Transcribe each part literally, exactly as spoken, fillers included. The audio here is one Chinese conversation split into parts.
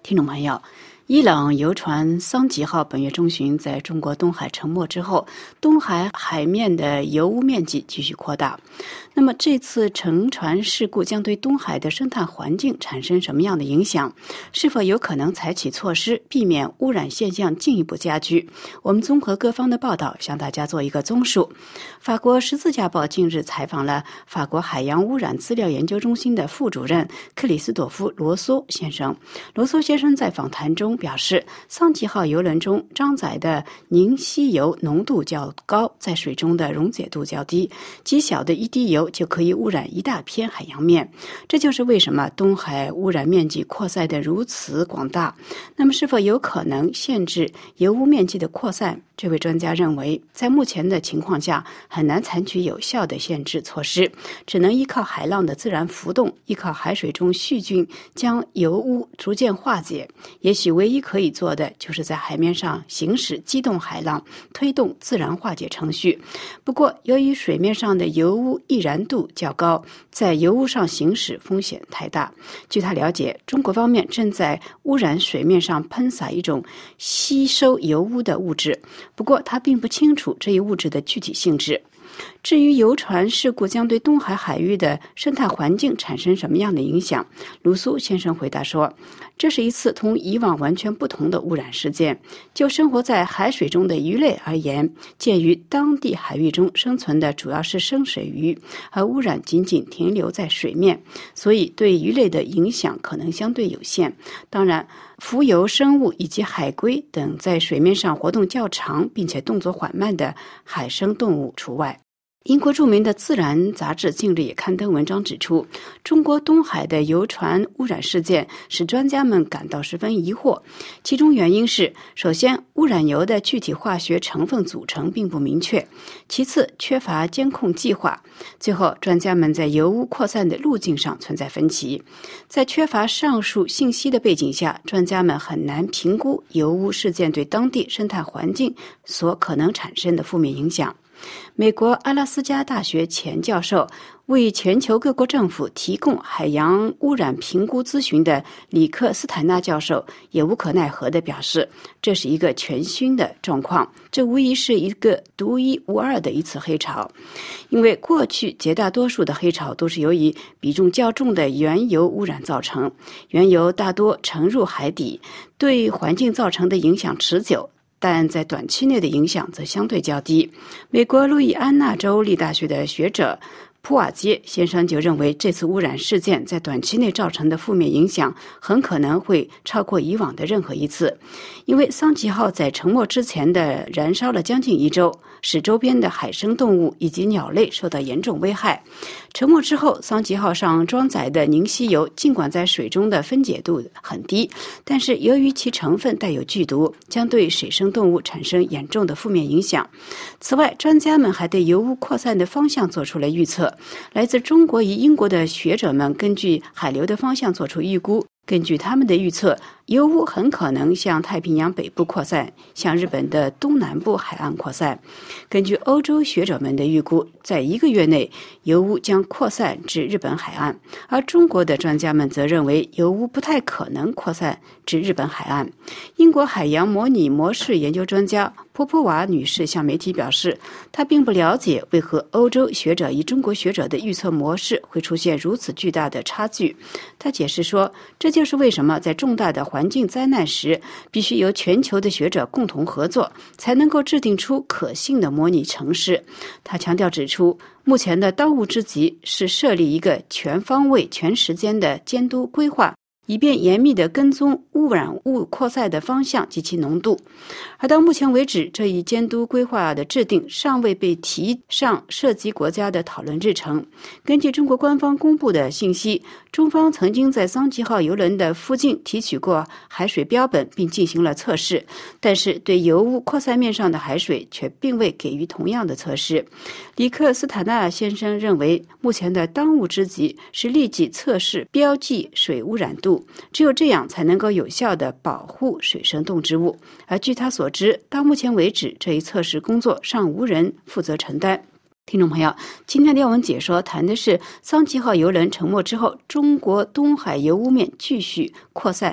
听众朋友，伊朗油船桑吉号本月中旬在中国东海沉没之后，东海海面的油污面积继续扩大。那么这次沉船事故将对东海的生态环境产生什么样的影响？是否有可能采取措施避免污染现象进一步加剧？我们综合各方的报道，向大家做一个综述。法国十字架报近日采访了法国海洋污染资料研究中心的副主任克里斯朵夫·罗梭先生。罗梭先生在访谈中表示，桑吉号邮轮中装载的凝稀油浓度较高，在水中的溶解度较低，极小的一滴油就可以污染一大片海洋面。这就是为什么东海污染面积扩散得如此广大。那么是否有可能限制油污面积的扩散？这位专家认为，在目前的情况下很难采取有效的限制措施，只能依靠海浪的自然浮动，依靠海水中细菌将油污逐渐化解。也许唯一可以做的就是在海面上行驶机动海浪，推动自然化解程序。不过由于水面上的油污易燃度较高，在油污上行驶风险太大。据他了解，中国方面正在污染水面上喷洒一种吸收油污的物质，不过他并不清楚这一物质的具体性质。至于游船事故将对东海海域的生态环境产生什么样的影响，卢苏先生回答说，这是一次同以往完全不同的污染事件。就生活在海水中的鱼类而言，鉴于当地海域中生存的主要是深水鱼，而污染仅仅停留在水面，所以对鱼类的影响可能相对有限。当然，浮游生物以及海龟等在水面上活动较长并且动作缓慢的海生动物除外。英国著名的《自然》杂志近日也刊登文章指出，中国东海的游船污染事件使专家们感到十分疑惑。其中原因是，首先，污染油的具体化学成分组成并不明确；其次，缺乏监控计划；最后，专家们在油污扩散的路径上存在分歧。在缺乏上述信息的背景下，专家们很难评估油污事件对当地生态环境所可能产生的负面影响。美国阿拉斯加大学前教授、为全球各国政府提供海洋污染评估咨询的里克斯坦纳教授也无可奈何地表示，这是一个全新的状况，这无疑是一个独一无二的一次黑潮。因为过去绝大多数的黑潮都是由于比重较重的原油污染造成，原油大多沉入海底，对环境造成的影响持久，但在短期内的影响则相对较低。美国路易安那州立大学的学者普瓦街先生就认为，这次污染事件在短期内造成的负面影响很可能会超过以往的任何一次。因为桑吉号在沉没之前的燃烧了将近一周，使周边的海生动物以及鸟类受到严重危害。沉没之后，桑吉号上装载的凝稀油尽管在水中的分解度很低，但是由于其成分带有剧毒，将对水生动物产生严重的负面影响。此外，专家们还对油污扩散的方向做出了预测。来自中国与英国的学者们根据海流的方向做出预估，根据他们的预测，油污很可能向太平洋北部扩散，向日本的东南部海岸扩散。根据欧洲学者们的预估，在一个月内，油污将扩散至日本海岸，而中国的专家们则认为油污不太可能扩散至日本海岸。英国海洋模拟模式研究专家波波娃女士向媒体表示，她并不了解为何欧洲学者与中国学者的预测模式会出现如此巨大的差距。她解释说，这就是为什么在重大的环境灾难时，必须由全球的学者共同合作，才能够制定出可信的模拟程式。她强调指出，目前的当务之急是设立一个全方位、全时间的监督规划，以便严密地跟踪污染物扩散的方向及其浓度。而到目前为止，这一监督规划的制定尚未被提上涉及国家的讨论日程。根据中国官方公布的信息，中方曾经在桑吉号邮轮的附近提取过海水标本并进行了测试，但是对油污扩散面上的海水却并未给予同样的测试。里克斯坦纳先生认为，目前的当务之急是立即测试标记水污染度，只有这样才能够有效地保护水生动植物。而据他所知，到目前为止，这一测试工作尚无人负责承担。听众朋友，今天的要闻解说谈的是桑吉号邮轮沉没之后，中国东海油污面继续扩散，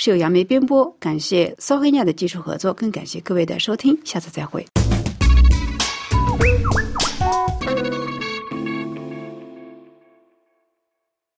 是由杨梅编播，感谢骚黑亚的技术合作，更感谢各位的收听，下次再会。